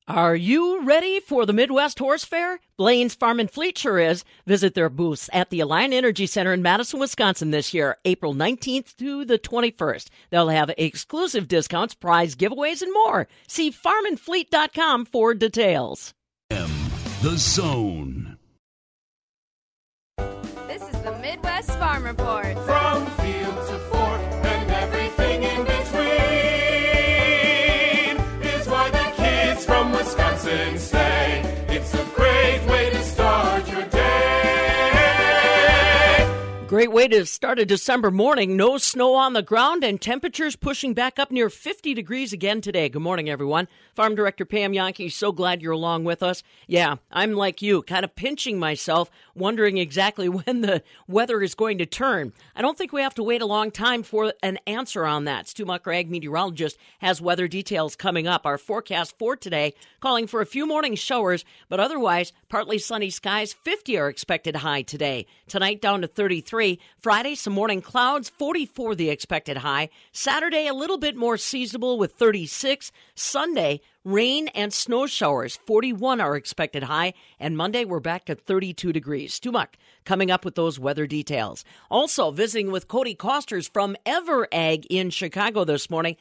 Are you ready for the Midwest Horse Fair? Blaine's Farm and Fleet sure is. Visit their booths at the Alliant Energy Center in Madison, Wisconsin this year, April 19th to the 21st. They'll have exclusive discounts, prize giveaways, and more. See farmandfleet.com for details. The Zone. This is the Midwest Farm Report. From field to fork and everything in between is why the kids from Wisconsin say it's a great way to start your day. Great way to start a December morning. No snow on the ground and temperatures pushing back up near 50 degrees again today. Good morning, everyone. Farm Director Pam Yankee, so glad you're along with us. Yeah, I'm like you, kind of pinching myself, wondering exactly when the weather is going to turn. I don't think we have to wait a long time for an answer on that. Stu Mucker, ag meteorologist, has weather details coming up. Our forecast for today, calling for a few morning showers, but otherwise, partly sunny skies. 50 are expected high today. Tonight, down to 33. Friday, some morning clouds. 44 the expected high. Saturday, a little bit more seasonable with 36. Sunday, rain and snow showers. 41 are expected high. And Monday, we're back to 32 degrees. Stumac coming up with those weather details. Also, visiting with Cody Costers from EverAg in Chicago this morning.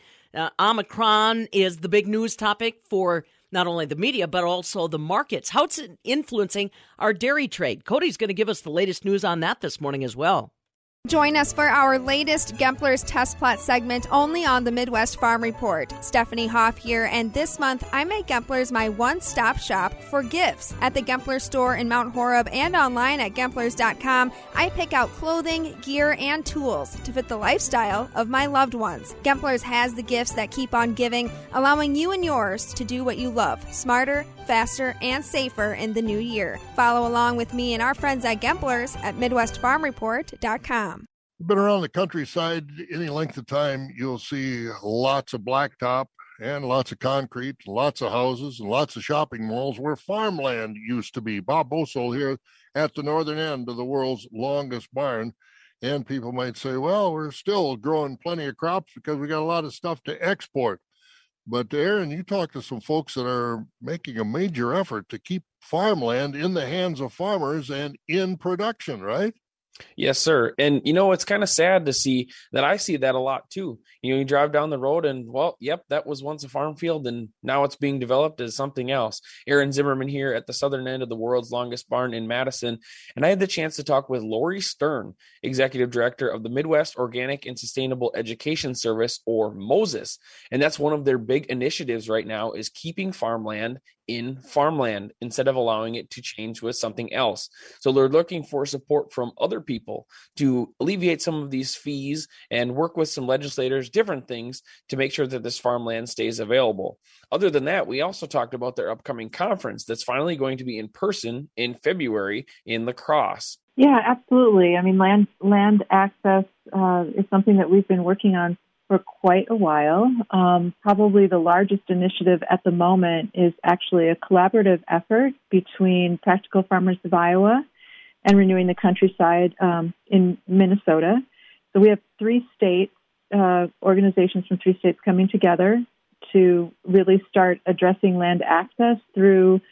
Omicron is the big news topic for not only the media, but also the markets. How it's influencing our dairy trade. Cody's going to give us the latest news on that this morning as well. Join us for our latest Gempler's Test Plot segment only on the Midwest Farm Report. Stephanie Hoff here, and this month I make Gempler's my one-stop shop for gifts. At the Gempler store in Mount Horeb and online at Gemplers.com, I pick out clothing, gear, and tools to fit the lifestyle of my loved ones. Gempler's has the gifts that keep on giving, allowing you and yours to do what you love, smarter, faster, and safer in the new year. Follow along with me and our friends at Gempler's at MidwestFarmReport.com. Been around the countryside any length of time, you'll see lots of blacktop and lots of concrete, lots of houses and lots of shopping malls where farmland used to be. Bob Bosel here at the northern end of the world's longest barn. And people might say, well, we're still growing plenty of crops because we got a lot of stuff to export. But Aaron, you talk to some folks that are making a major effort to keep farmland in the hands of farmers and in production, right? Yes, sir. And, it's kind of sad to see that. I see that a lot, too. You drive down the road and, well, yep, that was once a farm field, and now it's being developed as something else. Aaron Zimmerman here at the southern end of the world's longest barn in Madison. And I had the chance to talk with Lori Stern, Executive Director of the Midwest Organic and Sustainable Education Service, or MOSES. And that's one of their big initiatives right now, is keeping farmland in farmland instead of allowing it to change with something else. So they're looking for support from other people to alleviate some of these fees and work with some legislators, different things to make sure that this farmland stays available. Other than that, we also talked about their upcoming conference that's finally going to be in person in February in La Crosse. Yeah, absolutely. I mean, land access is something that we've been working on for quite a while. Probably the largest initiative at the moment is actually a collaborative effort between Practical Farmers of Iowa and Renewing the Countryside in Minnesota. So we have three states, organizations from three states coming together to really start addressing land access through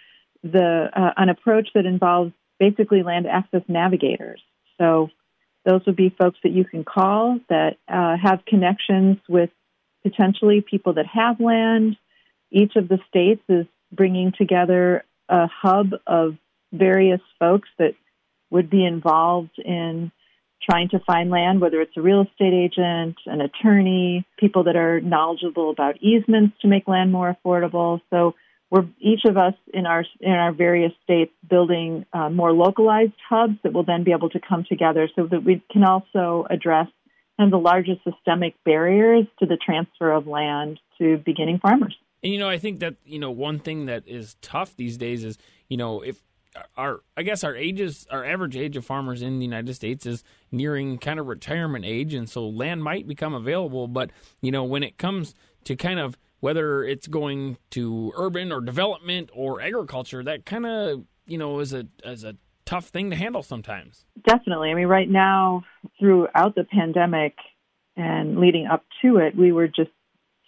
an approach that involves basically land access navigators. So those would be folks that you can call that have connections with potentially people that have land. Each of the states is bringing together a hub of various folks that would be involved in trying to find land, whether it's a real estate agent, an attorney, people that are knowledgeable about easements to make land more affordable. So we're each of us in our various states building more localized hubs that will then be able to come together so that we can also address kind of the largest systemic barriers to the transfer of land to beginning farmers. And, I think that, one thing that is tough these days is, if our average age of farmers in the United States is nearing kind of retirement age, and so land might become available. But, when it comes to kind of whether it's going to urban or development or agriculture, that kind of, is a tough thing to handle sometimes. Definitely. I mean, right now, throughout the pandemic and leading up to it, we were just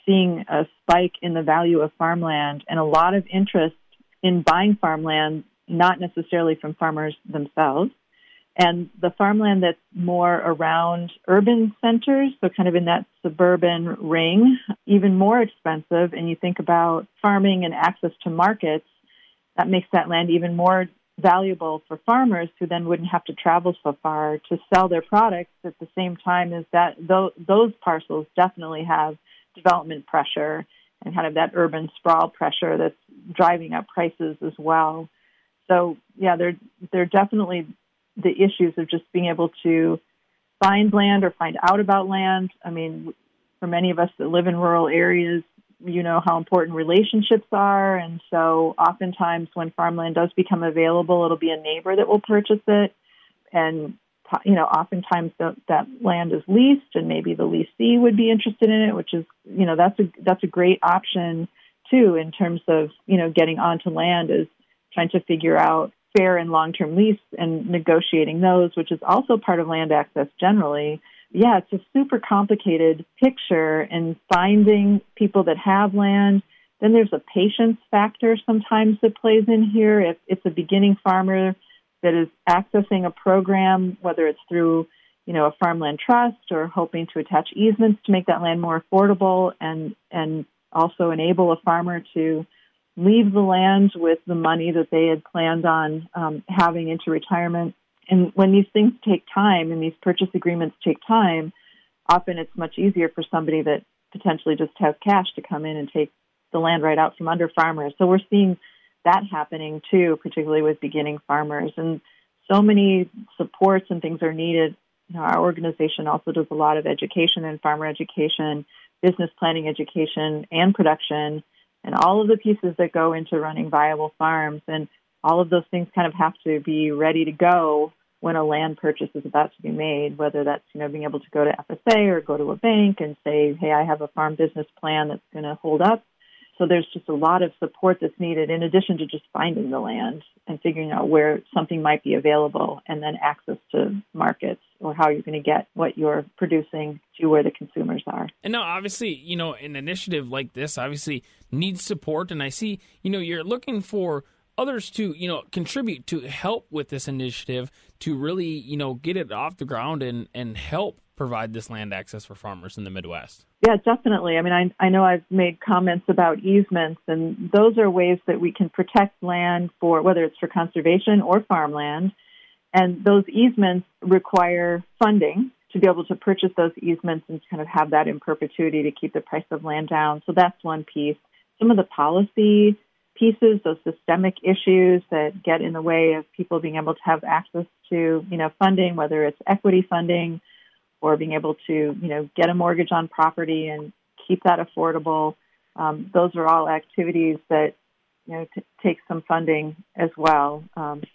seeing a spike in the value of farmland and a lot of interest in buying farmland, not necessarily from farmers themselves. And the farmland that's more around urban centers, so kind of in that suburban ring, even more expensive. And you think about farming and access to markets, that makes that land even more valuable for farmers who then wouldn't have to travel so far to sell their products at the same time as that. Those parcels definitely have development pressure and kind of that urban sprawl pressure that's driving up prices as well. So, yeah, they're definitely the issues of just being able to find land or find out about land. I mean, for many of us that live in rural areas, you know how important relationships are. And so oftentimes when farmland does become available, it'll be a neighbor that will purchase it. And, you know, oftentimes that land is leased and maybe the leasee would be interested in it, which is, you know, that's a great option too in terms of, you know, getting onto land is trying to figure out fair and long-term lease and negotiating those, which is also part of land access generally. Yeah, it's a super complicated picture, and finding people that have land. Then there's a patience factor sometimes that plays in here. If it's a beginning farmer that is accessing a program, whether it's through, you know, a farmland trust or hoping to attach easements to make that land more affordable and also enable a farmer to leave the land with the money that they had planned on having into retirement. And when these things take time and these purchase agreements take time, often it's much easier for somebody that potentially just has cash to come in and take the land right out from under farmers. So we're seeing that happening too, particularly with beginning farmers. And so many supports and things are needed. You know, our organization also does a lot of education and farmer education, business planning education, and production, and all of the pieces that go into running viable farms. And all of those things kind of have to be ready to go when a land purchase is about to be made, whether that's, you know, being able to go to FSA or go to a bank and say, hey, I have a farm business plan that's going to hold up. So there's just a lot of support that's needed in addition to just finding the land and figuring out where something might be available and then access to markets or how you're going to get what you're producing to where the consumers are. And now, obviously, you know, an initiative like this obviously needs support. And I see, you know, you're looking for others to, you know, contribute to help with this initiative to really, you know, get it off the ground and help provide this land access for farmers in the Midwest. Yeah, definitely. I mean, I know I've made comments about easements, and those are ways that we can protect land for, whether it's for conservation or farmland. And those easements require funding to be able to purchase those easements and kind of have that in perpetuity to keep the price of land down. So that's one piece. Some of the policy pieces, those systemic issues that get in the way of people being able to have access to, you know, funding, whether it's equity funding or being able to, you know, get a mortgage on property and keep that affordable. Those are all activities that, you know, take some funding as well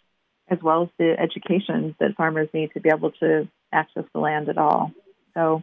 as the education that farmers need to be able to access the land at all. So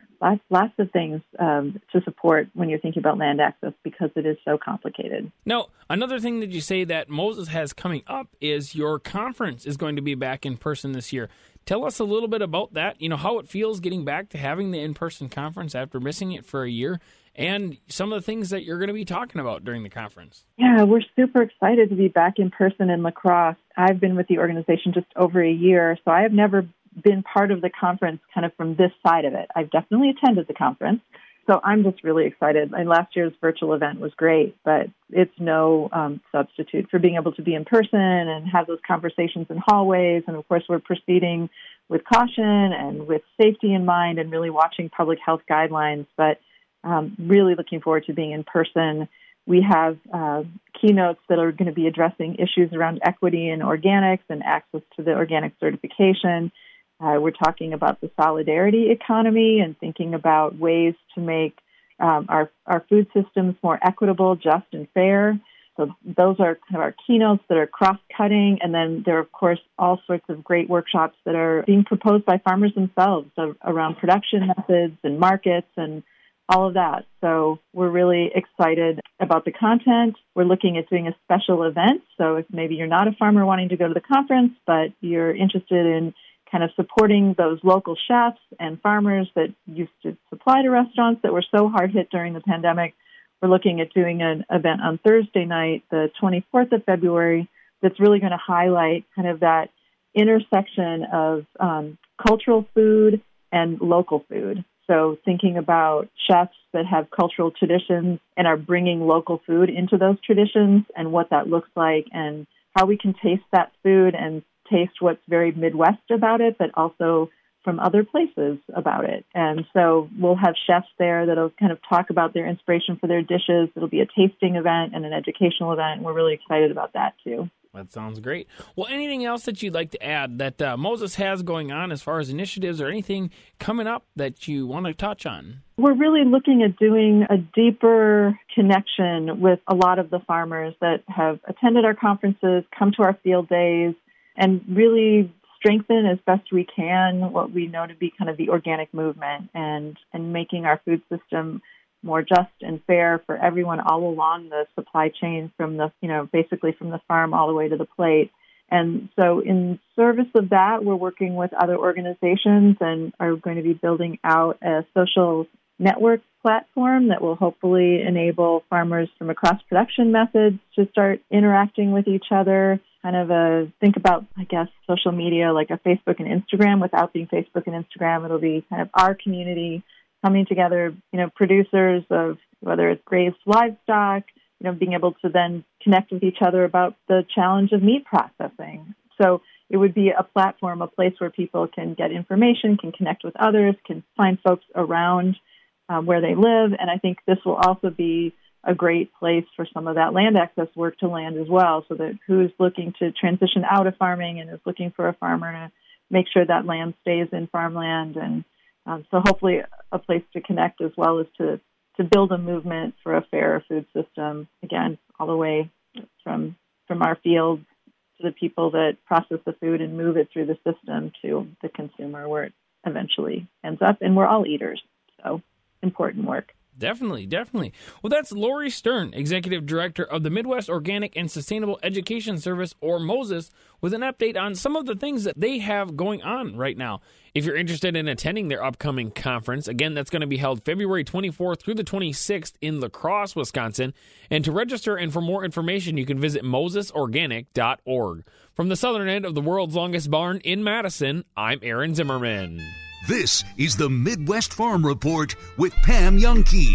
lots of things to support when you're thinking about land access because it is so complicated. Now, another thing that you say that Moses has coming up is your conference is going to be back in person this year. Tell us a little bit about that, you know, how it feels getting back to having the in-person conference after missing it for a year, and some of the things that you're going to be talking about during the conference. Yeah, we're super excited to be back in person in La Crosse. I've been with the organization just over a year, so I have never been part of the conference kind of from this side of it. I've definitely attended the conference, so I'm just really excited. And last year's virtual event was great, but it's no substitute for being able to be in person and have those conversations in hallways. And of course, we're proceeding with caution and with safety in mind and really watching public health guidelines, but really looking forward to being in person. We have keynotes that are going to be addressing issues around equity in organics and access to the organic certification. We're talking about the solidarity economy and thinking about ways to make our food systems more equitable, just, and fair. So those are kind of our keynotes that are cross-cutting. And then there are, of course, all sorts of great workshops that are being proposed by farmers themselves around production methods and markets and all of that. So we're really excited about the content. We're looking at doing a special event. So if maybe you're not a farmer wanting to go to the conference, but you're interested in kind of supporting those local chefs and farmers that used to supply to restaurants that were so hard hit during the pandemic. We're looking at doing an event on Thursday night, the 24th of February, that's really going to highlight kind of that intersection of cultural food and local food. So thinking about chefs that have cultural traditions and are bringing local food into those traditions and what that looks like and how we can taste that food and taste what's very Midwest about it, but also from other places about it. And so we'll have chefs there that'll kind of talk about their inspiration for their dishes. It'll be a tasting event and an educational event, and we're really excited about that too. That sounds great. Well, anything else that you'd like to add that Moses has going on as far as initiatives or anything coming up that you want to touch on? We're really looking at doing a deeper connection with a lot of the farmers that have attended our conferences, come to our field days, and really strengthen as best we can what we know to be kind of the organic movement and making our food system more just and fair for everyone all along the supply chain from the, basically from the farm all the way to the plate. And so in service of that, we're working with other organizations and are going to be building out a social network platform that will hopefully enable farmers from across production methods to start interacting with each other. Kind of think about, social media like a Facebook and Instagram. Without being Facebook and Instagram, it'll be kind of our community coming together, producers of whether it's grazed livestock, being able to then connect with each other about the challenge of meat processing. So it would be a platform, a place where people can get information, can connect with others, can find folks around where they live. And I think this will also be a great place for some of that land access work to land as well, so that who's looking to transition out of farming and is looking for a farmer to make sure that land stays in farmland. And so hopefully a place to connect as well as to build a movement for a fairer food system, again, all the way from our fields to the people that process the food and move it through the system to the consumer where it eventually ends up. And we're all eaters, so important work. Definitely. Well, that's Lori Stern, Executive Director of the Midwest Organic and Sustainable Education Service, or MOSES, with an update on some of the things that they have going on right now. If you're interested in attending their upcoming conference, again, that's going to be held February 24th through the 26th in La Crosse, Wisconsin. And to register and for more information, you can visit mosesorganic.org. From the southern end of the world's longest barn in Madison, I'm Aaron Zimmerman. This is the Midwest Farm Report with Pam Jahnke.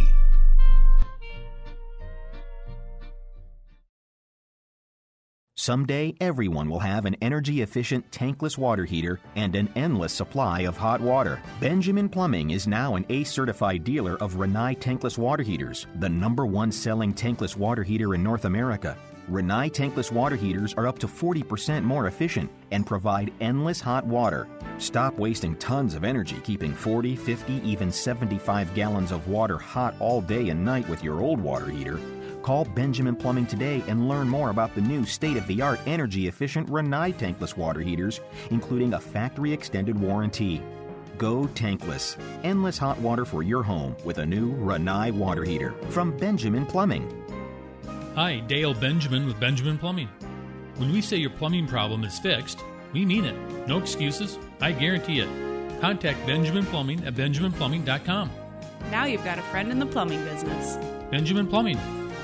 Someday, everyone will have an energy-efficient tankless water heater and an endless supply of hot water. Benjamin Plumbing is now an ACE-certified dealer of Rinnai tankless water heaters, the #1 selling tankless water heater in North America. Rinnai tankless water heaters are up to 40% more efficient and provide endless hot water. Stop wasting tons of energy keeping 40, 50, even 75 gallons of water hot all day and night with your old water heater. Call Benjamin Plumbing today and learn more about the new state-of-the-art energy-efficient Rinnai tankless water heaters, including a factory-extended warranty. Go tankless. Endless hot water for your home with a new Rinnai water heater from Benjamin Plumbing. Hi, Dale Benjamin with Benjamin Plumbing. When we say your plumbing problem is fixed, we mean it. No excuses. I guarantee it. Contact Benjamin Plumbing at benjaminplumbing.com. Now you've got a friend in the plumbing business. Benjamin Plumbing.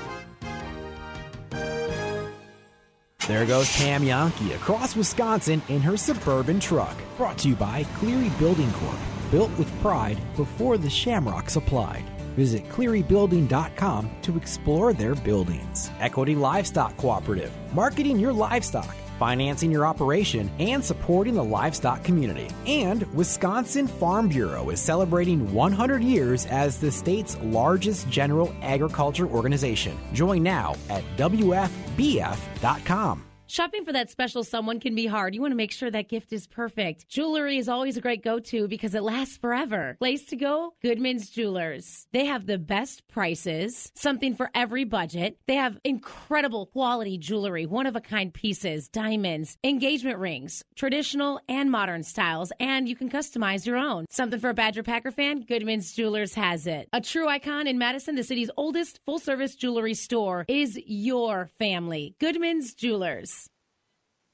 There goes Pam Jahnke across Wisconsin in her Suburban truck. Brought to you by Cleary Building Corp. Built with pride before the shamrocks applied. Visit clearybuilding.com to explore their buildings. Equity Livestock Cooperative, marketing your livestock, financing your operation, and supporting the livestock community. And Wisconsin Farm Bureau is celebrating 100 years as the state's largest general agriculture organization. Join now at WFBF.com. Shopping for that special someone can be hard. You want to make sure that gift is perfect. Jewelry is always a great go-to because it lasts forever. Place to go? Goodman's Jewelers. They have the best prices, something for every budget. They have incredible quality jewelry, one-of-a-kind pieces, diamonds, engagement rings, traditional and modern styles, and you can customize your own. Something for a Badger Packer fan? Goodman's Jewelers has it. A true icon in Madison, the city's oldest full-service jewelry store, is your family. Goodman's Jewelers.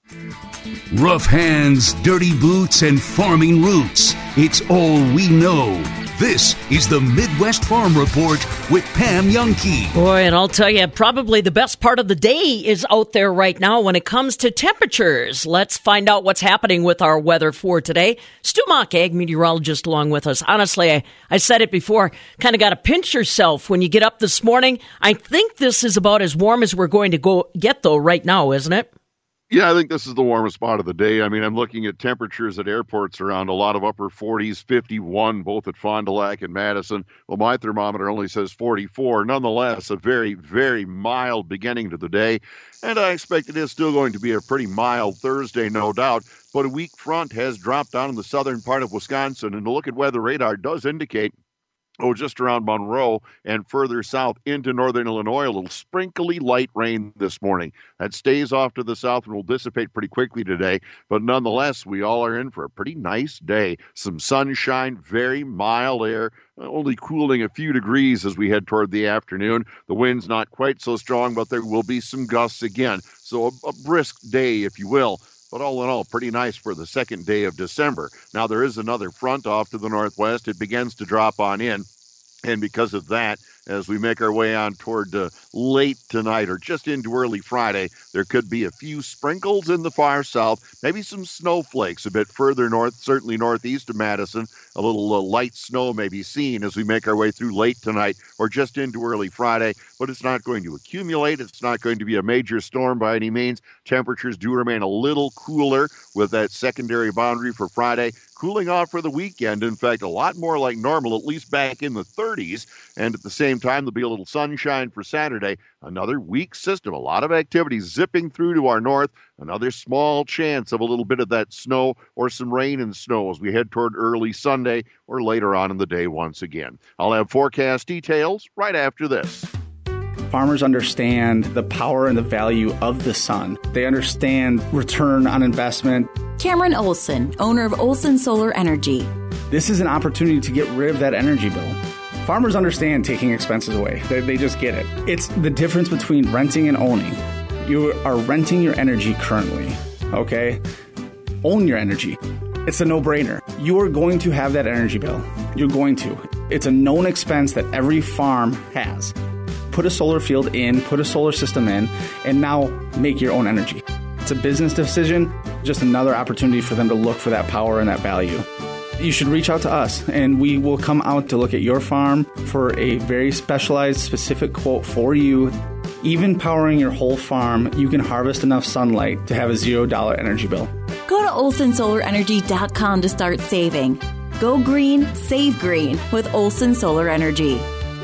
Rough hands, dirty boots, and farming roots. It's all we know. This is the Midwest Farm Report with Pam Youngkey. Boy, and I'll tell you, probably the best part of the day is out there right now when it comes to temperatures. Let's find out what's happening with our weather for today. Stu Mock, ag meteorologist, along with us. Honestly, I said it before, kind of got to pinch yourself when you get up this morning. I think this is about as warm as we're going to get, though, right now, isn't it? Yeah, I think this is the warmest spot of the day. I mean, I'm looking at temperatures at airports around a lot of upper 40s, 51, both at Fond du Lac and Madison. Well, my thermometer only says 44. Nonetheless, a very, very mild beginning to the day. And I expect it is still going to be a pretty mild Thursday, no doubt. But a weak front has dropped down in the southern part of Wisconsin. And to look at weather radar does indicate just around Monroe and further south into northern Illinois, a little sprinkly light rain this morning. That stays off to the south and will dissipate pretty quickly today. But nonetheless, we all are in for a pretty nice day. Some sunshine, very mild air, only cooling a few degrees as we head toward the afternoon. The wind's not quite so strong, but there will be some gusts again. So a brisk day, if you will. But all in all, pretty nice for the second day of December. Now, there is another front off to the northwest. It begins to drop on in. And because of that, as we make our way on toward late tonight or just into early Friday, there could be a few sprinkles in the far south, maybe some snowflakes a bit further north, certainly northeast of Madison. A little light snow may be seen as we make our way through late tonight or just into early Friday, but it's not going to accumulate. It's not going to be a major storm by any means. Temperatures do remain a little cooler with that secondary boundary for Friday. Cooling off for the weekend, in fact, a lot more like normal, at least back in the 30s. And at the same time, there'll be a little sunshine for Saturday. Another weak system, a lot of activity zipping through to our north. Another small chance of a little bit of that snow or some rain and snow as we head toward early Sunday or later on in the day once again. I'll have forecast details right after this. Farmers understand the power and the value of the sun. They understand return on investment. Cameron Olson, owner of Olson Solar Energy. This is an opportunity to get rid of that energy bill. Farmers understand taking expenses away. They just get it. It's the difference between renting and owning. You are renting your energy currently, okay? Own your energy. It's a no-brainer. You are going to have that energy bill. You're going to. It's a known expense that every farm has. Put a solar field in, put a solar system in, and now make your own energy. It's a business decision, just another opportunity for them to look for that power and that value. You should reach out to us, and we will come out to look at your farm for a very specialized, specific quote for you. Even powering your whole farm, you can harvest enough sunlight to have a $0 energy bill. Go to olsonsolarenergy.com to start saving. Go green, save green with Olson Solar Energy.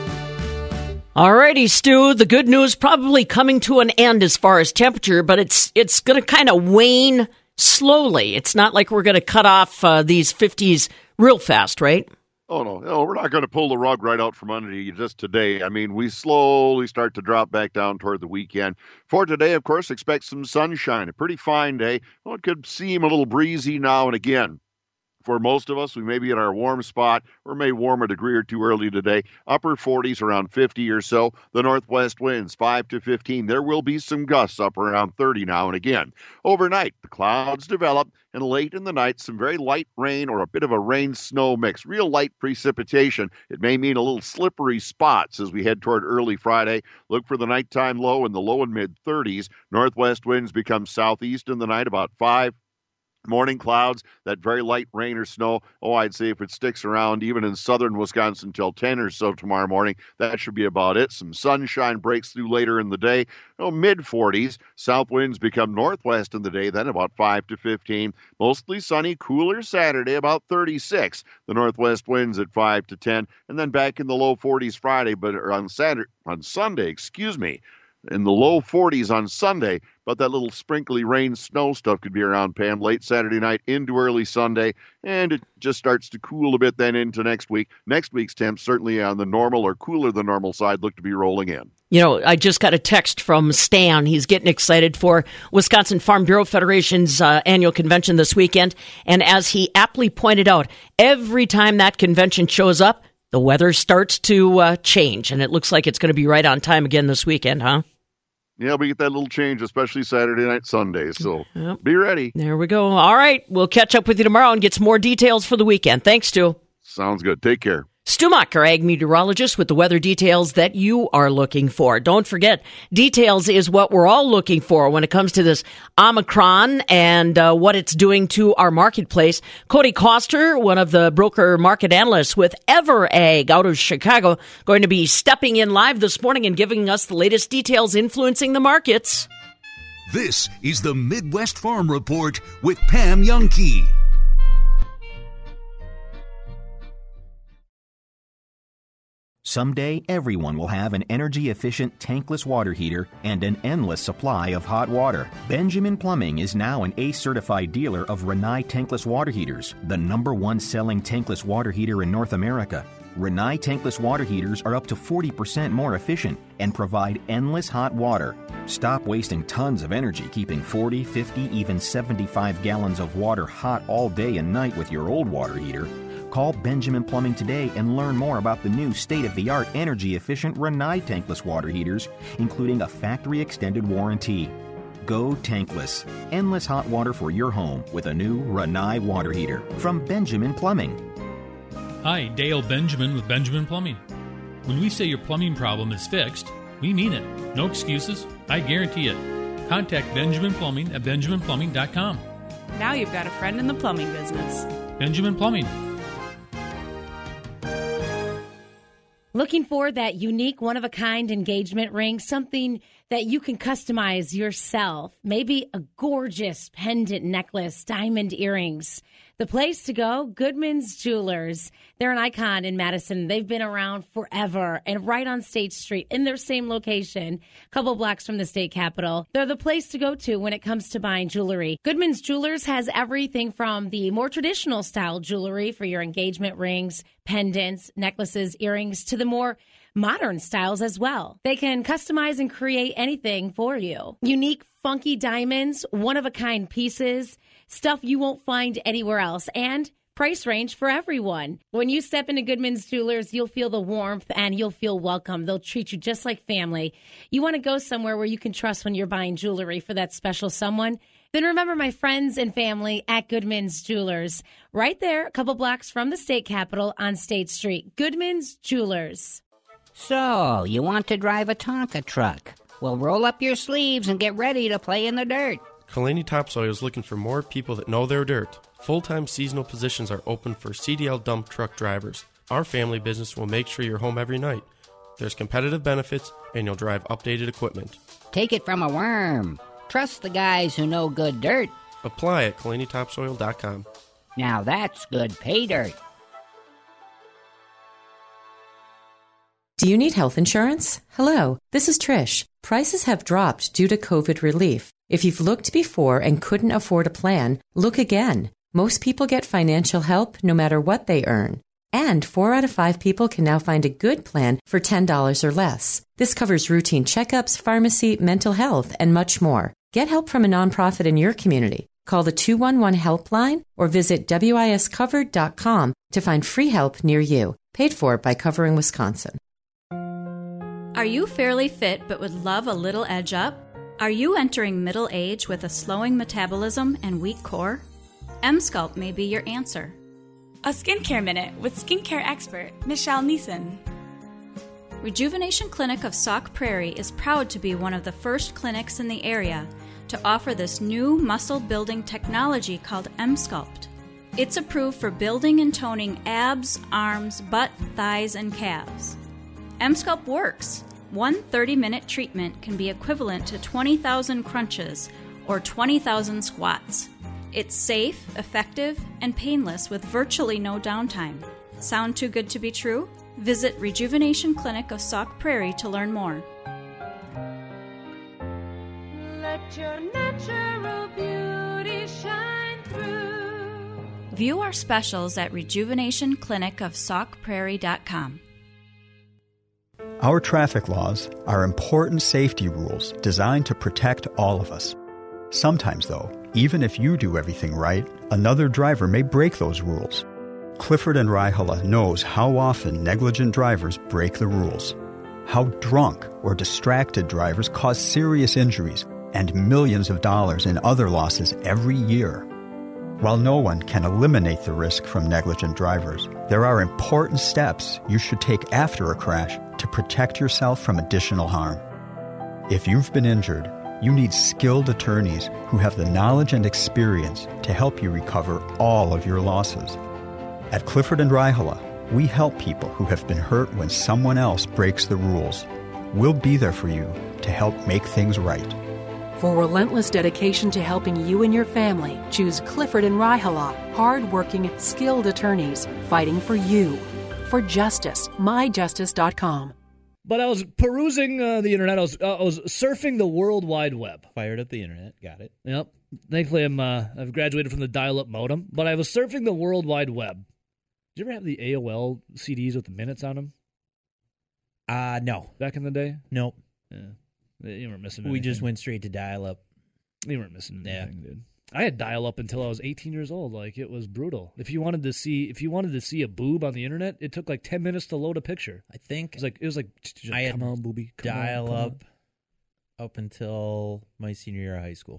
Alrighty, Stu, the good news probably coming to an end as far as temperature, but it's going to kind of wane slowly. It's not like we're going to cut off these 50s real fast, right? Oh, no, we're not going to pull the rug right out from under you just today. I mean, we slowly start to drop back down toward the weekend. For today, of course, expect some sunshine, a pretty fine day. Well, it could seem a little breezy now and again. For most of us, we may be at our warm spot or may warm a degree or two early today. Upper 40s, around 50 or so. The northwest winds, 5 to 15. There will be some gusts up around 30 now and again. Overnight, the clouds develop, and late in the night, some very light rain or a bit of a rain-snow mix. Real light precipitation. It may mean a little slippery spots as we head toward early Friday. Look for the nighttime low in the low and mid-30s. Northwest winds become southeast in the night, about 5. Morning clouds, that very light rain or snow. I'd say if it sticks around even in southern Wisconsin until 10 or so tomorrow morning, that should be about it. Some sunshine breaks through later in the day. Mid-40s. South winds become northwest in the day, then about 5 to 15. Mostly sunny, cooler Saturday, about 36. The northwest winds at 5 to 10. And then back in the low 40s Friday, but on Sunday, in the low 40s on Sunday, but that little sprinkly rain snow stuff could be around, Pam, late Saturday night into early Sunday, and it just starts to cool a bit then into next week. Next week's temps certainly on the normal or cooler than normal side look to be rolling in. You know, I just got a text from Stan. He's getting excited for Wisconsin Farm Bureau Federation's annual convention this weekend, and as he aptly pointed out, every time that convention shows up, the weather starts to change, and it looks like it's going to be right on time again this weekend, huh? Yeah, we get that little change, especially Saturday night, Sunday. So Be ready. There we go. All right. We'll catch up with you tomorrow and get some more details for the weekend. Thanks, Stu. Sounds good. Take care. Stu Mock, our ag meteorologist, with the weather details that you are looking for. Don't forget, details is what we're all looking for when it comes to this Omicron and what it's doing to our marketplace. Cody Koster, one of the broker market analysts with EverAg out of Chicago, going to be stepping in live this morning and giving us the latest details influencing the markets. This is the Midwest Farm Report with Pam Jahnke. Someday, everyone will have an energy-efficient tankless water heater and an endless supply of hot water. Benjamin Plumbing is now an ACE-certified dealer of Rinnai tankless water heaters, the #1 selling tankless water heater in North America. Rinnai tankless water heaters are up to 40% more efficient and provide endless hot water. Stop wasting tons of energy keeping 40, 50, even 75 gallons of water hot all day and night with your old water heater. Call Benjamin Plumbing today and learn more about the new state-of-the-art energy-efficient Rinnai tankless water heaters, including a factory-extended warranty. Go tankless. Endless hot water for your home with a new Rinnai water heater from Benjamin Plumbing. Hi, Dale Benjamin with Benjamin Plumbing. When we say your plumbing problem is fixed, we mean it. No excuses. I guarantee it. Contact Benjamin Plumbing at benjaminplumbing.com. Now you've got a friend in the plumbing business. Benjamin Plumbing. Looking for that unique, one-of-a-kind engagement ring, something that you can customize yourself. Maybe a gorgeous pendant necklace, diamond earrings. The place to go, Goodman's Jewelers. They're an icon in Madison. They've been around forever and right on State Street in their same location, a couple blocks from the state capitol. They're the place to go to when it comes to buying jewelry. Goodman's Jewelers has everything from the more traditional style jewelry for your engagement rings, pendants, necklaces, earrings, to the more modern styles as well. They can customize and create anything for you. Unique, funky diamonds, one-of-a-kind pieces, stuff you won't find anywhere else, and price range for everyone. When you step into Goodman's Jewelers, you'll feel the warmth and you'll feel welcome. They'll treat you just like family. You want to go somewhere where you can trust when you're buying jewelry for that special someone? Then remember my friends and family at Goodman's Jewelers. Right there, a couple blocks from the state capitol on State Street. Goodman's Jewelers. So, you want to drive a Tonka truck? Well, roll up your sleeves and get ready to play in the dirt. Kalani Topsoil is looking for more people that know their dirt. Full-time seasonal positions are open for CDL dump truck drivers. Our family business will make sure you're home every night. There's competitive benefits, and you'll drive updated equipment. Take it from a worm. Trust the guys who know good dirt. Apply at KalaniTopsoil.com. Now that's good pay dirt. Do you need health insurance? Hello, this is Trish. Prices have dropped due to COVID relief. If you've looked before and couldn't afford a plan, look again. Most people get financial help no matter what they earn. And 4 out of 5 people can now find a good plan for $10 or less. This covers routine checkups, pharmacy, mental health, and much more. Get help from a nonprofit in your community. Call the 211 helpline or visit wiscovered.com to find free help near you. Paid for by Covering Wisconsin. Are you fairly fit but would love a little edge up? Are you entering middle age with a slowing metabolism and weak core? Emsculpt may be your answer. A skincare minute with skincare expert Michelle Neeson. Rejuvenation Clinic of Sauk Prairie is proud to be one of the first clinics in the area to offer this new muscle-building technology called Emsculpt. It's approved for building and toning abs, arms, butt, thighs, and calves. Emsculpt works. One 30-minute treatment can be equivalent to 20,000 crunches or 20,000 squats. It's safe, effective, and painless with virtually no downtime. Sound too good to be true? Visit Rejuvenation Clinic of Sauk Prairie to learn more. Let your natural beauty shine through. View our specials at rejuvenationclinicofsaukprairie.com. Our traffic laws are important safety rules designed to protect all of us. Sometimes, though, even if you do everything right, another driver may break those rules. Clifford and Raihala knows how often negligent drivers break the rules. how drunk or distracted drivers cause serious injuries and millions of dollars in other losses every year. While no one can eliminate the risk from negligent drivers, there are important steps you should take after a crash to protect yourself from additional harm. If you've been injured, you need skilled attorneys who have the knowledge and experience to help you recover all of your losses. At Clifford & Raihala, we help people who have been hurt when someone else breaks the rules. We'll be there for you to help make things right. For relentless dedication to helping you and your family, choose Clifford & Raihala, hard-working, skilled attorneys fighting for you. For justice, myjustice.com. But I was perusing the internet. I was surfing the World Wide Web. Fired up the internet. Got it. Yep. Thankfully, I've graduated from the dial-up modem. But I was surfing the World Wide Web. Did you ever have the AOL CDs with the minutes on them? No. Back in the day? Nope. Yeah. You weren't missing anything. We just went straight to dial-up. You weren't missing anything, dude. I had dial-up until I was 18 years old. Like, it was brutal. If you wanted to see a boob on the internet, it took like 10 minutes to load a picture. I think it was like I had come on, boobie, dial-up up until my senior year of high school.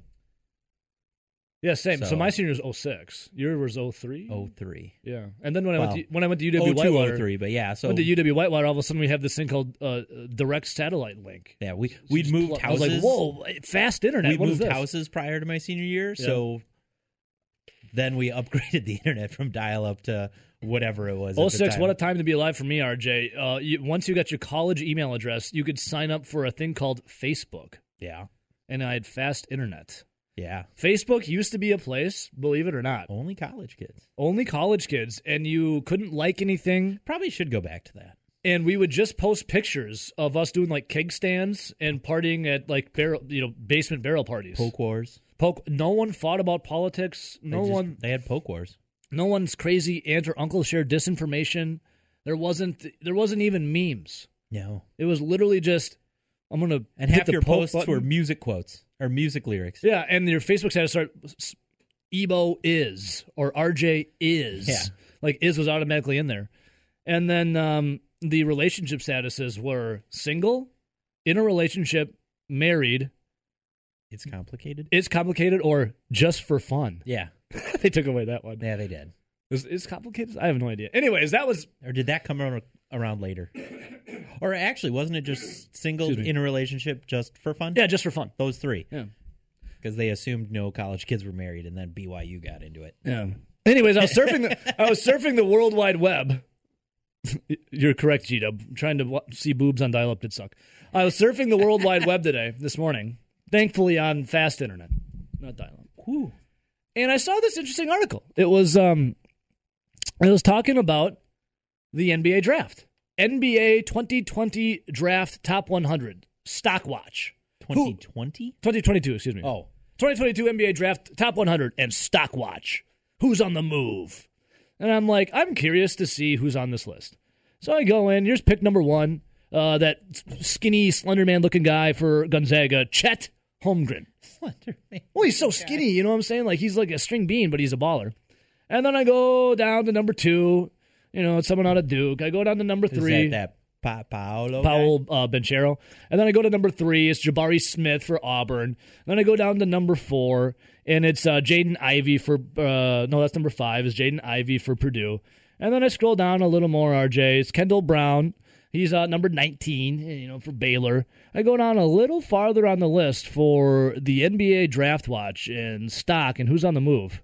Yeah, same. So my senior was 06. Yours was 03? 03. Yeah. And then when I went to UW Whitewater, 03, but yeah, so went to UW Whitewater, all of a sudden we have this thing called direct satellite link. Yeah, we'd moved houses. I was like, whoa, fast internet. We moved houses prior to my senior year, so then we upgraded the internet from dial-up to whatever it was. 06, what a time to be alive for me, RJ. Once you got your college email address, you could sign up for a thing called Facebook. Yeah. And I had fast internet. Yeah. Facebook used to be a place, believe it or not. Only college kids. Only college kids, and you couldn't like anything. Probably should go back to that. And we would just post pictures of us doing like keg stands and partying at like basement barrel parties. Poke wars. No one fought about politics. They had poke wars. No one's crazy aunt or uncle shared disinformation. There wasn't even memes. No. It was literally just I'm gonna and half your posts were music quotes or music lyrics. Yeah, and your Facebook status start Ebo is or RJ is. Yeah. Like is was automatically in there. And then the relationship statuses were single, in a relationship, married. It's complicated. It's complicated or just for fun. Yeah. They took away that one. Yeah, they did. It's complicated? I have no idea. Anyways, that was... Or did that come around later? Or actually, wasn't it just single in a relationship just for fun? Yeah, just for fun. Those three. Yeah. Because they assumed no college kids were married, and then BYU got into it. Yeah. Anyways, I was surfing the World Wide Web. You're correct, G-Dub. Trying to see boobs on dial-up did suck. I was surfing the World Wide Web this morning. Thankfully on fast internet, not dial-up. Whew. And I saw this interesting article. It was talking about the NBA draft. NBA 2020 draft top 100. Stockwatch. 2020? 2022, excuse me. Oh. 2022 NBA draft top 100 and Stockwatch. Who's on the move? And I'm like, I'm curious to see who's on this list. So I go in. Here's pick number 1. That skinny, slender man looking guy for Gonzaga, Chet Holmgren. Well, he's so skinny, you know what I'm saying? Like, he's like a string bean, but he's a baller. And then I go down to number 2. You know, it's someone out of Duke. I go down to number 3. Is that Paolo Banchero. And then I go to number 3. It's Jabari Smith for Auburn. And then I go down to number 4. And it's Jaden Ivey for no, that's number 5. It's Jaden Ivey for Purdue. And then I scroll down a little more, RJ. It's Kendall Brown. He's number 19, for Baylor. I go down a little farther on the list for the NBA Draft Watch and stock and who's on the move.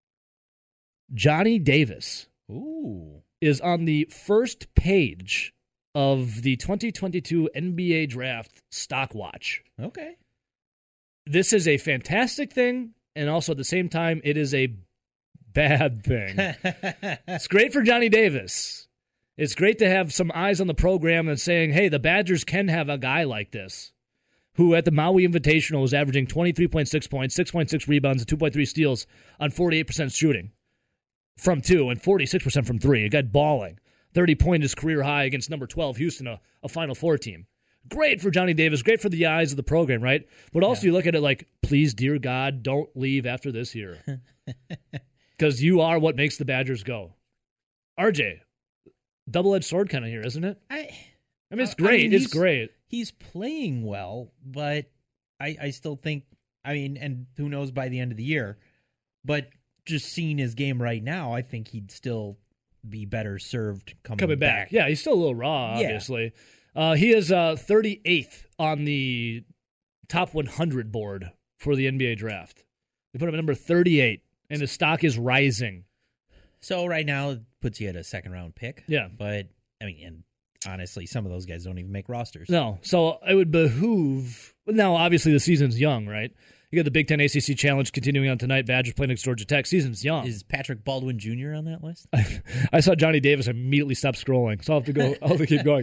Johnny Davis is on the first page of the 2022 NBA Draft Stock Watch. Okay. This is a fantastic thing, and also at the same time, it is a bad thing. It's great for Johnny Davis. It's great to have some eyes on the program and saying, hey, the Badgers can have a guy like this who at the Maui Invitational was averaging 23.6 points, 6.6 rebounds, and 2.3 steals on 48% shooting from 2 and 46% from 3. A guy balling. 30-point his career high against number 12 Houston, a Final Four team. Great for Johnny Davis. Great for the eyes of the program, right? But also you look at it like, please, dear God, don't leave after this year. Because you are what makes the Badgers go. RJ, double-edged sword kind of here, isn't it? I mean, it's great. It's great. He's playing well, but I still think, and who knows by the end of the year, but just seeing his game right now, I think he'd still be better served coming back. Yeah, he's still a little raw, obviously. He is 38th on the top 100 board for the NBA draft. They put him at number 38, and his stock is rising. So right now, it puts you at a second-round pick. Yeah. But, and honestly, some of those guys don't even make rosters. No, so it would behoove... Now, obviously, the season's young, right? You got the Big Ten ACC Challenge continuing on tonight. Badgers playing against Georgia Tech. Season's young. Is Patrick Baldwin Jr. on that list? I saw Johnny Davis. I immediately stopped scrolling, so I'll have to keep going.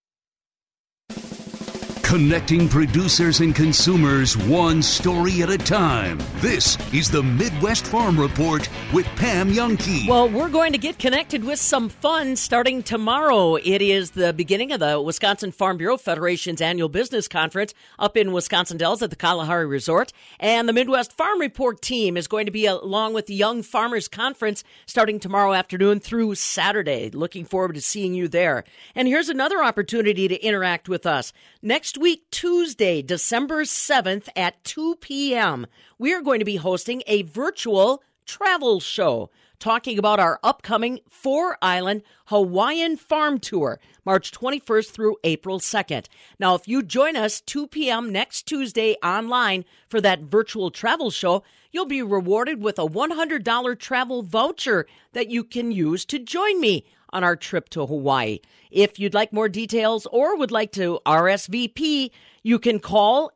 Connecting producers and consumers one story at a time. This is the Midwest Farm Report with Pam Jahnke. Well, we're going to get connected with some fun starting tomorrow. It is the beginning of the Wisconsin Farm Bureau Federation's annual business conference up in Wisconsin Dells at the Kalahari Resort. And the Midwest Farm Report team is going to be along with the Young Farmers Conference starting tomorrow afternoon through Saturday. Looking forward to seeing you there. And here's another opportunity to interact with us. Next week, Tuesday, December 7th at 2 p.m., we are going to be hosting a virtual travel show talking about our upcoming 4-island Hawaiian farm tour, March 21st through April 2nd. Now, if you join us 2 p.m. next Tuesday online for that virtual travel show, you'll be rewarded with a $100 travel voucher that you can use to join me on our trip to Hawaii. If you'd like more details or would like to RSVP, you can call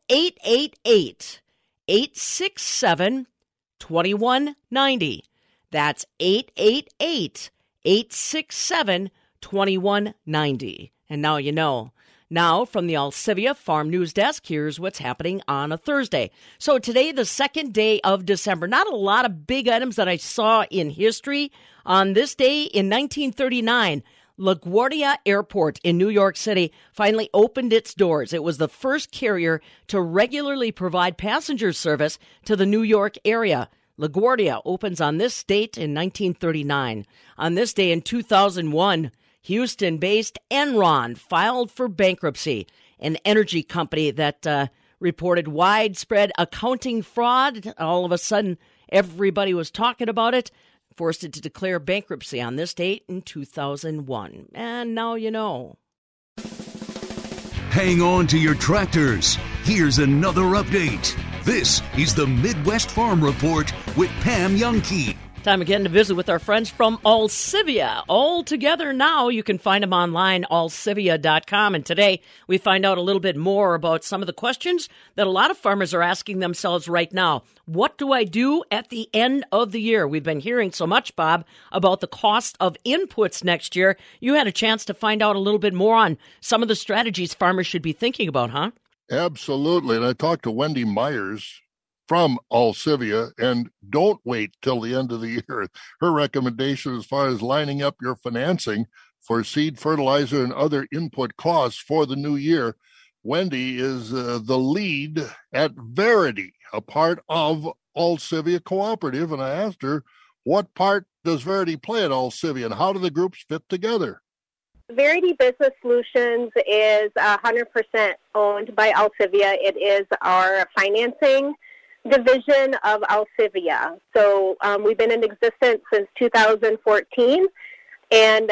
888-867-2190. That's 888-867-2190. And now you know. Now, from the Alcivia Farm News Desk, here's what's happening on a Thursday. So today, the second day of December. Not a lot of big items that I saw in history. On this day in 1939, LaGuardia Airport in New York City finally opened its doors. It was the first carrier to regularly provide passenger service to the New York area. LaGuardia opens on this date in 1939. On this day in 2001, Houston-based Enron filed for bankruptcy, an energy company that reported widespread accounting fraud. All of a sudden, everybody was talking about it, forced it to declare bankruptcy on this date in 2001. And now you know. Hang on to your tractors. Here's another update. This is the Midwest Farm Report with Pam Jahnke. Time again to visit with our friends from Alcivia. All together now. You can find them online, alcivia.com. And today we find out a little bit more about some of the questions that a lot of farmers are asking themselves right now. What do I do at the end of the year? We've been hearing so much, Bob, about the cost of inputs next year. You had a chance to find out a little bit more on some of the strategies farmers should be thinking about, huh? Absolutely. And I talked to Wendy Myers from Alcivia, and don't wait till the end of the year. Her recommendation as far as lining up your financing for seed, fertilizer, and other input costs for the new year. Wendy is the lead at Verity, a part of Alcivia Cooperative, and I asked her, what part does Verity play at Alcivia, and how do the groups fit together? Verity Business Solutions is 100% owned by Alcivia. It is our financing division of Alcivia. So we've been in existence since 2014, and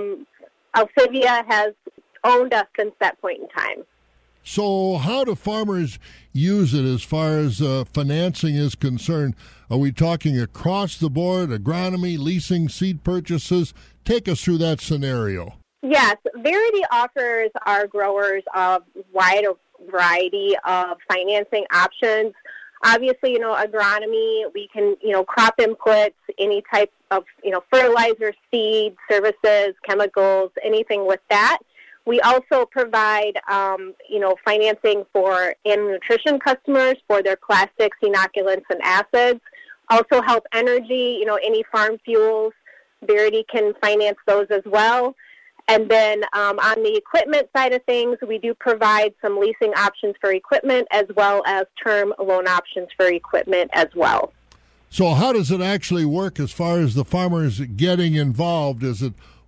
Alcivia has owned us since that point in time. So how do farmers use it as far as financing is concerned? Are we talking across the board, agronomy, leasing, seed purchases? Take us through that scenario. Yes, Verity offers our growers a wide variety of financing options. Obviously, agronomy, we can, crop inputs, any type of, fertilizer, seed, services, chemicals, anything with that. We also provide, financing for animal nutrition customers for their plastics, inoculants, and acids. Also help energy, any farm fuels. Verity can finance those as well. And then on the equipment side of things, we do provide some leasing options for equipment as well as term loan options for equipment as well. So how does it actually work as far as the farmers getting involved? Is it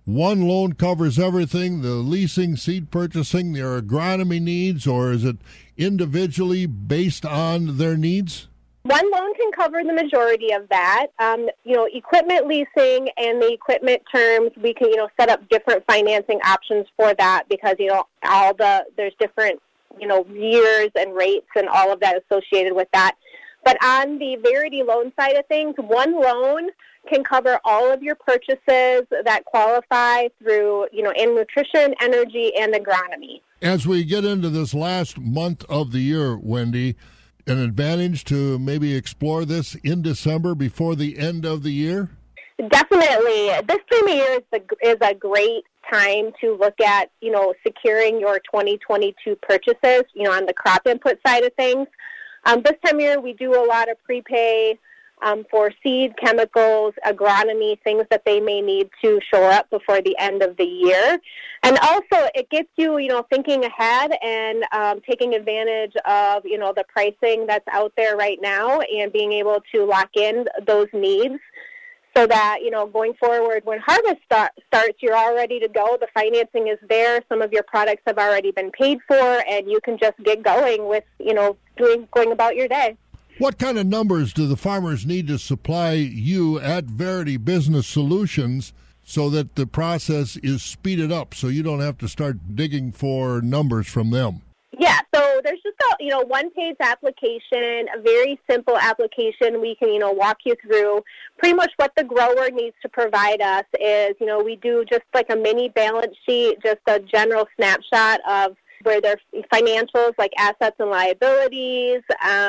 one loan covers everything, the leasing, seed purchasing, their agronomy needs, or is it individually based on their needs? One loan can cover the majority of that. Equipment leasing and the equipment terms, we can, set up different financing options for that because, there's different, years and rates and all of that associated with that. But on the Verity loan side of things, one loan can cover all of your purchases that qualify through, in nutrition, energy, and agronomy. As we get into this last month of the year, Wendy, an advantage to maybe explore this in December before the end of the year? Definitely. This time of year is a great time to look at, securing your 2022 purchases, on the crop input side of things. This time of year, we do a lot of prepay for seed, chemicals, agronomy, things that they may need to shore up before the end of the year. And also, it gets you, thinking ahead and taking advantage of, the pricing that's out there right now and being able to lock in those needs so that, going forward, when harvest starts, you're all ready to go. The financing is there. Some of your products have already been paid for, and you can just get going with, going about your day. What kind of numbers do the farmers need to supply you at Verity Business Solutions so that the process is speeded up so you don't have to start digging for numbers from them? Yeah, so there's just a one-page application, a very simple application. We can walk you through pretty much what the grower needs to provide us is we do just like a mini balance sheet, just a general snapshot of where their financials like assets and liabilities,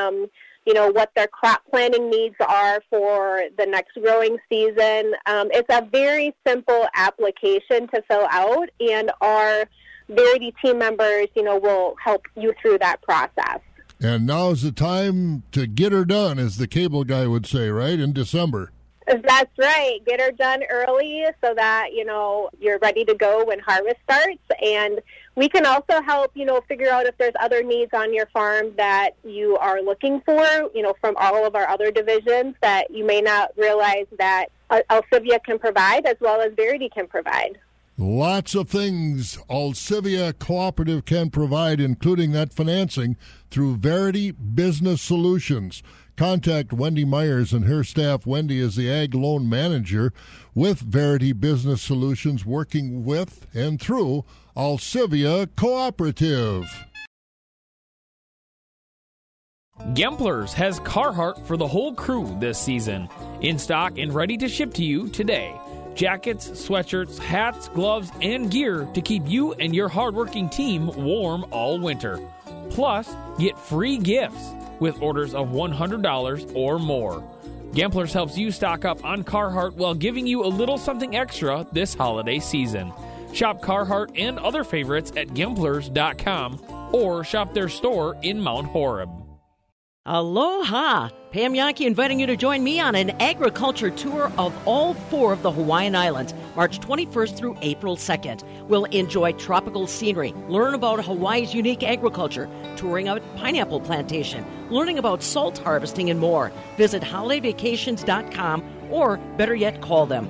what their crop planning needs are for the next growing season. It's a very simple application to fill out, and our Verity team members, will help you through that process. And now's the time to get her done, as the cable guy would say, right, in December. That's right. Get her done early so that, you're ready to go when harvest starts. And we can also help, figure out if there's other needs on your farm that you are looking for, from all of our other divisions that you may not realize that Alcivia can provide as well as Verity can provide. Lots of things Alcivia Cooperative can provide, including that financing through Verity Business Solutions. Contact Wendy Myers and her staff. Wendy is the Ag Loan Manager with Verity Business Solutions, working with and through Alcivia Cooperative. Gemplers has Carhartt for the whole crew this season. In stock and ready to ship to you today. Jackets, sweatshirts, hats, gloves, and gear to keep you and your hardworking team warm all winter. Plus, get free gifts with orders of $100 or more. Gemplers helps you stock up on Carhartt while giving you a little something extra this holiday season. Shop Carhartt and other favorites at Gemplers.com or shop their store in Mount Horeb. Aloha! Pam Yankee inviting you to join me on an agriculture tour of all 4 of the Hawaiian Islands, March 21st through April 2nd. We'll enjoy tropical scenery, learn about Hawaii's unique agriculture, touring a pineapple plantation, learning about salt harvesting, and more. Visit holidayvacations.com or, better yet, call them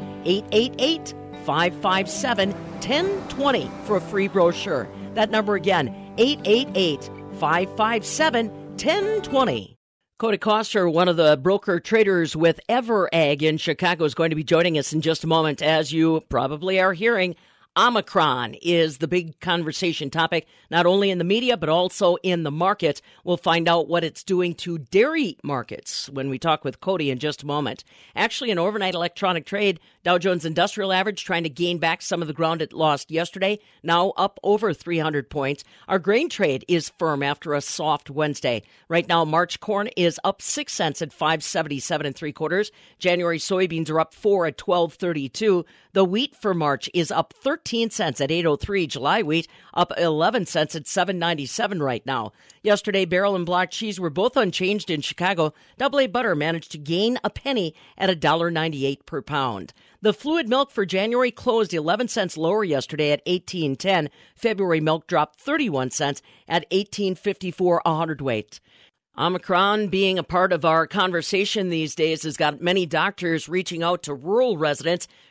888-557-1020 for a free brochure. That number again, 888-557-1020. 1020. Cody Koster, one of the broker traders with EverAg in Chicago, is going to be joining us in just a moment. As you probably are hearing, Omicron is the big conversation topic, not only in the media, but also in the market. We'll find out what it's doing to dairy markets when we talk with Cody in just a moment. Actually, an overnight electronic trade, Dow Jones Industrial Average trying to gain back some of the ground it lost yesterday, now up over 300 points. Our grain trade is firm after a soft Wednesday. Right now, March corn is up 6 cents at 5.77 3/4. January soybeans are up 4 at 12.32. The wheat for March is up 13 cents at 8.03. July wheat up 11 cents at 7.97 right now. Yesterday, barrel and block cheese were both unchanged in Chicago. AA butter managed to gain a penny at $1.98 per pound. The fluid milk for January closed 11 cents lower yesterday at $18.10. February milk dropped 31 cents at $18.54 a hundredweight. Omicron being a part of our conversation these days has got many doctors reaching out to rural residents,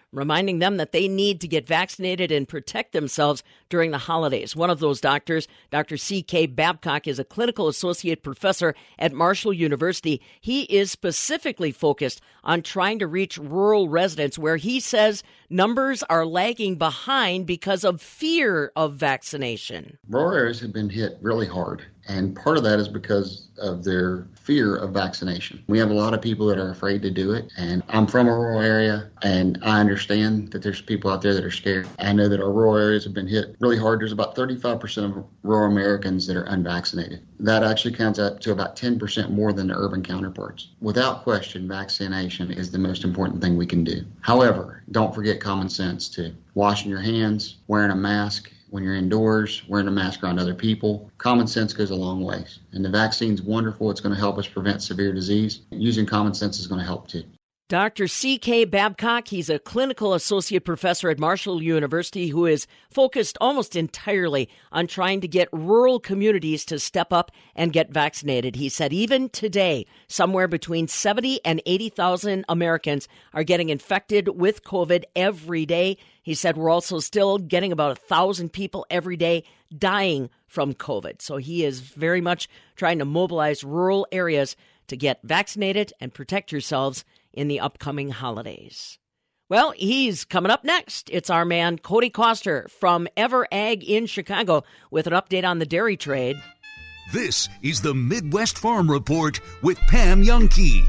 reminding them that they need to get vaccinated and protect themselves during the holidays. One of those doctors, Dr. C.K. Babcock, is a clinical associate professor at Marshall University. He is specifically focused on trying to reach rural residents where he says numbers are lagging behind because of fear of vaccination. Rural areas have been hit really hard, and part of that is because of their fear of vaccination. We have a lot of people that are afraid to do it, and I'm from a rural area, and I understand that there's people out there that are scared. I know that our rural areas have been hit really hard. There's about 35% of rural Americans that are unvaccinated. That actually counts up to about 10% more than the urban counterparts. Without question, vaccination is the most important thing we can do. However, don't forget common sense too. Washing your hands, wearing a mask when you're indoors, wearing a mask around other people. Common sense goes a long ways. And the vaccine's wonderful. It's going to help us prevent severe disease. Using common sense is going to help too. Dr. C.K. Babcock, he's a clinical associate professor at Marshall University who is focused almost entirely on trying to get rural communities to step up and get vaccinated. He said even today, somewhere between 70 and 80,000 Americans are getting infected with COVID every day. He said we're also still getting about 1,000 people every day dying from COVID. So he is very much trying to mobilize rural areas to get vaccinated and protect yourselves in the upcoming holidays. Well, he's coming up next. It's our man Cody Koster from Ever Ag in Chicago with an update on the dairy trade. This is the Midwest Farm Report with Pam Jahnke.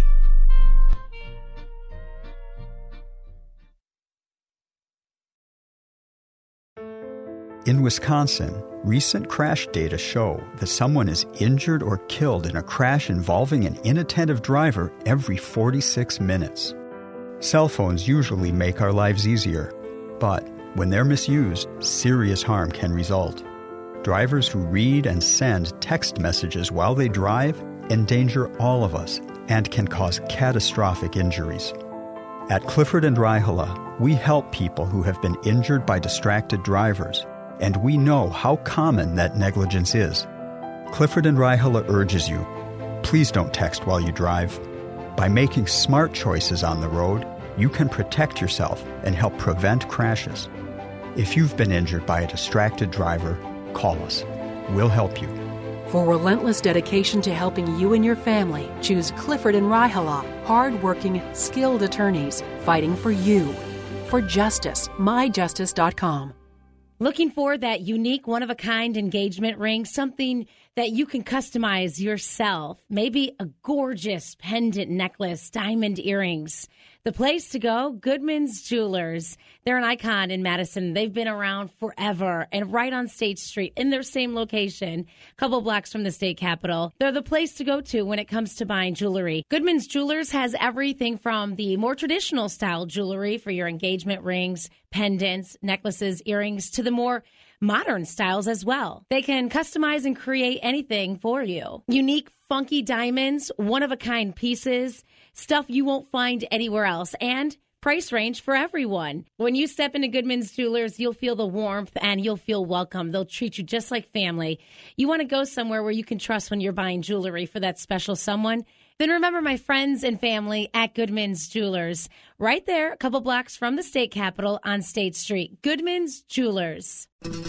In Wisconsin, recent crash data show that someone is injured or killed in a crash involving an inattentive driver every 46 minutes. Cell phones usually make our lives easier, but when they're misused, serious harm can result. Drivers who read and send text messages while they drive endanger all of us and can cause catastrophic injuries. At Clifford and Raihala, we help people who have been injured by distracted drivers, and we know how common that negligence is. Clifford and Raihala urges you, please don't text while you drive. By making smart choices on the road, you can protect yourself and help prevent crashes. If you've been injured by a distracted driver, call us. We'll help you. For relentless dedication to helping you and your family, choose Clifford and Raihala, hard-working, skilled attorneys fighting for you. For justice, myjustice.com. Looking for that unique, one-of-a-kind engagement ring, something that you can customize yourself. Maybe a gorgeous pendant necklace, diamond earrings. The place to go, Goodman's Jewelers. They're an icon in Madison. They've been around forever and right on State Street in their same location, a couple blocks from the state capitol. They're the place to go to when it comes to buying jewelry. Goodman's Jewelers has everything from the more traditional style jewelry for your engagement rings, pendants, necklaces, earrings, to the more modern styles as well. They can customize and create anything for you. Unique, funky diamonds, one-of-a-kind pieces, stuff you won't find anywhere else, and price range for everyone. When you step into Goodman's Jewelers, you'll feel the warmth and you'll feel welcome. They'll treat you just like family. You want to go somewhere where you can trust when you're buying jewelry for that special someone? Then remember my friends and family at Goodman's Jewelers. Right there, a couple blocks from the state capitol on State Street. Goodman's Jewelers.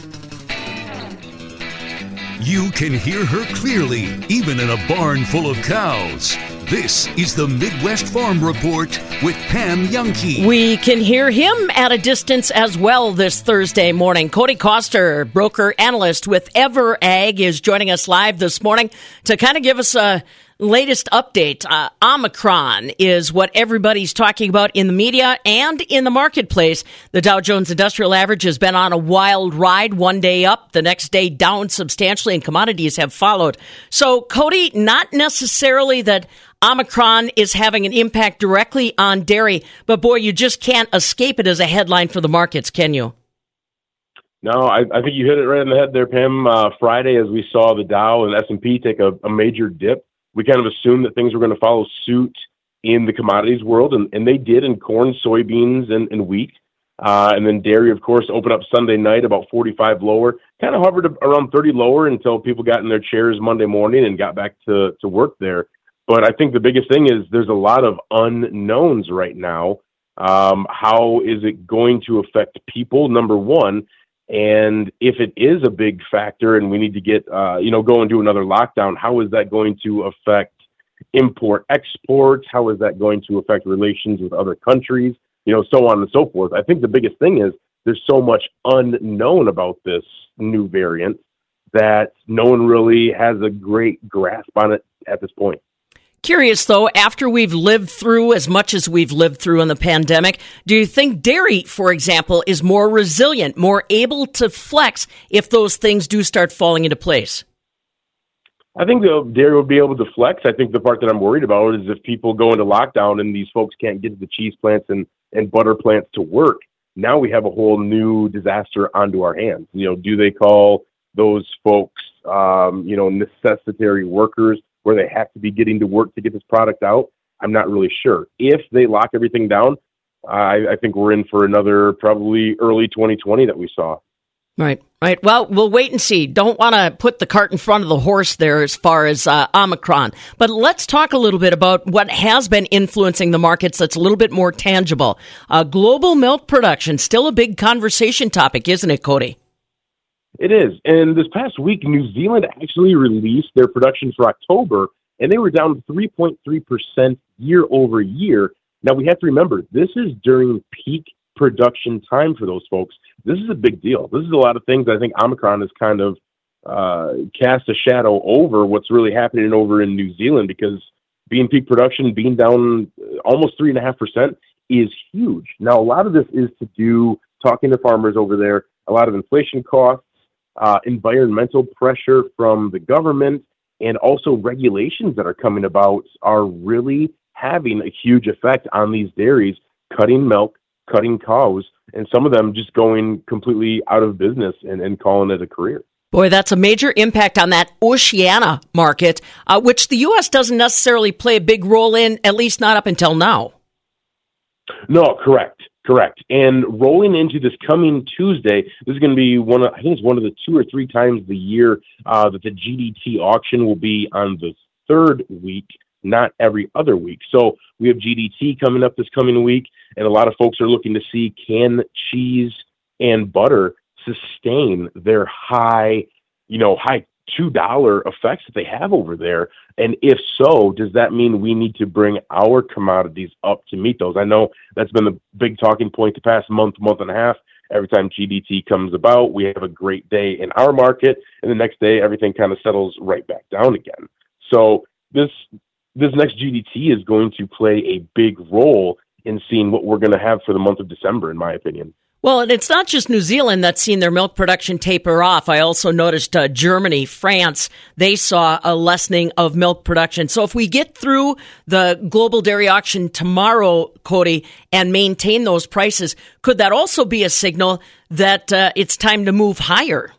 You can hear her clearly, even in a barn full of cows. This is the Midwest Farm Report with Pam Jahnke. We can hear him at a distance as well this Thursday morning. Cody Koster, broker analyst with Ever Ag, is joining us live this morning to kind of give us a latest update. Omicron is what everybody's talking about in the media and in the marketplace. The Dow Jones Industrial Average has been on a wild ride, one day up, the next day down substantially, and commodities have followed. So, Cody, not necessarily that Omicron is having an impact directly on dairy, but boy, you just can't escape it as a headline for the markets, can you? No, I think you hit it right on the head there, Pam. Friday, as we saw the Dow and S&P take a major dip, we kind of assumed that things were going to follow suit in the commodities world, and they did in corn, soybeans, and wheat. And then dairy, of course, opened up Sunday night about 45 lower, kind of hovered around 30 lower until people got in their chairs Monday morning and got back to work there. But I think the biggest thing is there's a lot of unknowns right now How is it going to affect people, number one? And if it is a big factor and we need to get, go into another lockdown, how is that going to affect import exports? How is that going to affect relations with other countries? So on and so forth. I think the biggest thing is there's so much unknown about this new variant that no one really has a great grasp on it at this point. Curious, though, after we've lived through as much as we've lived through in the pandemic, do you think dairy, for example, is more resilient, more able to flex if those things do start falling into place? I think the dairy will be able to flex. I think the part that I'm worried about is if people go into lockdown and these folks can't get the cheese plants and butter plants to work. Now we have a whole new disaster onto our hands. Do they call those folks, necessitary workers, where they have to be getting to work to get this product out? I'm not really sure. If they lock everything down, I think we're in for another probably early 2020 that we saw. Right. Well, we'll wait and see. Don't want to put the cart in front of the horse there as far as Omicron. But let's talk a little bit about what has been influencing the markets that's a little bit more tangible. Global milk production, still a big conversation topic, isn't it, Cody? It is. And this past week, New Zealand actually released their production for October, and they were down 3.3% year over year. Now, we have to remember, this is during peak production time for those folks. This is a big deal. This is a lot of things I think Omicron has kind of cast a shadow over what's really happening over in New Zealand, because being peak production, being down almost 3.5% is huge. Now, a lot of this is to do, talking to farmers over there, a lot of inflation costs, environmental pressure from the government, and also regulations that are coming about are really having a huge effect on these dairies, cutting milk, cutting cows, and some of them just going completely out of business and calling it a career. Boy, that's a major impact on that Oceania market, which the U.S. doesn't necessarily play a big role in, at least not up until now. No, correct. And rolling into this coming Tuesday, this is going to be one of the 2 or 3 times the year that the GDT auction will be on the third week, not every other week. So we have GDT coming up this coming week, and a lot of folks are looking to see, can cheese and butter sustain their high $2 effects that they have over there? And if so, does that mean we need to bring our commodities up to meet those? I know that's been the big talking point the past month and a half. Every time GDT comes about, we have a great day in our market, and the next day everything kind of settles right back down again. So this next GDT is going to play a big role in seeing what we're going to have for the month of December, in my opinion. Well, and it's not just New Zealand that's seen their milk production taper off. I also noticed Germany, France, they saw a lessening of milk production. So if we get through the global dairy auction tomorrow, Cody, and maintain those prices, could that also be a signal that it's time to move higher?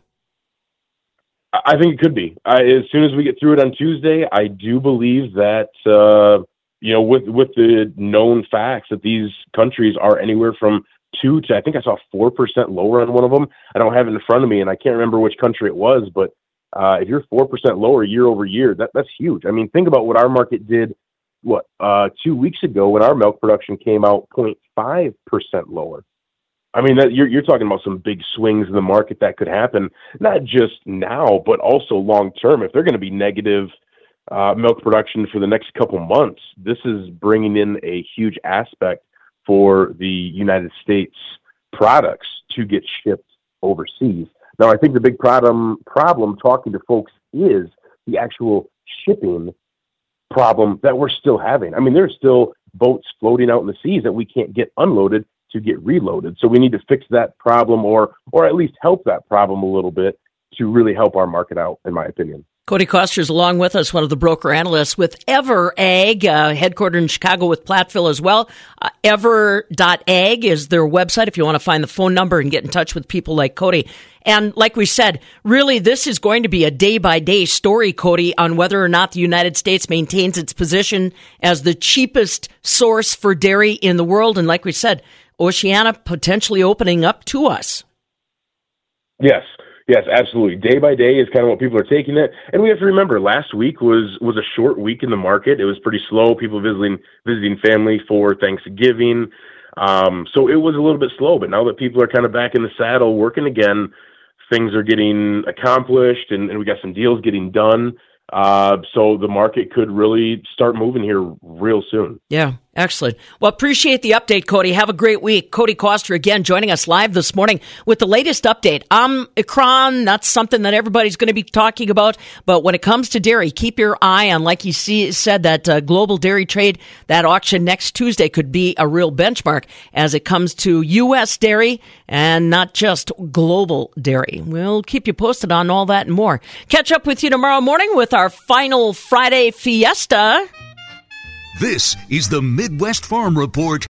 I think it could be. As soon as we get through it on Tuesday, I do believe that, with the known facts that these countries are anywhere from 2 to, I think I saw 4% lower on one of them. I don't have it in front of me, and I can't remember which country it was, but if you're 4% lower year over year, that's huge. I mean, think about what our market did, 2 weeks ago when our milk production came out 0.5% lower. I mean, you're talking about some big swings in the market that could happen, not just now, but also long term. If they're going to be negative milk production for the next couple months, this is bringing in a huge aspect for the United States products to get shipped overseas. Now, I think the big problem talking to folks is the actual shipping problem that we're still having. I mean, there's still boats floating out in the seas that we can't get unloaded to get reloaded. So we need to fix that problem or at least help that problem a little bit to really help our market out, in my opinion. Cody Koster's along with us, one of the broker analysts with EverAg, headquartered in Chicago with Platteville as well. Ever.ag is their website if you want to find the phone number and get in touch with people like Cody. And like we said, really this is going to be a day-by-day story, Cody, on whether or not the United States maintains its position as the cheapest source for dairy in the world. And like we said, Oceania potentially opening up to us. Yes, absolutely. Day by day is kind of what people are taking it. And we have to remember, last week was a short week in the market. It was pretty slow, people visiting family for Thanksgiving. So it was a little bit slow, but now that people are kind of back in the saddle working again, things are getting accomplished and we got some deals getting done. So the market could really start moving here real soon. Yeah, excellent. Well, appreciate the update, Cody. Have a great week. Cody Coster again joining us live this morning with the latest update. Omicron, that's something that everybody's going to be talking about. But when it comes to dairy, keep your eye on, like you said, that global dairy trade, that auction next Tuesday could be a real benchmark as it comes to U.S. dairy and not just global dairy. We'll keep you posted on all that and more. Catch up with you tomorrow morning with our final Friday fiesta. This is the Midwest Farm Report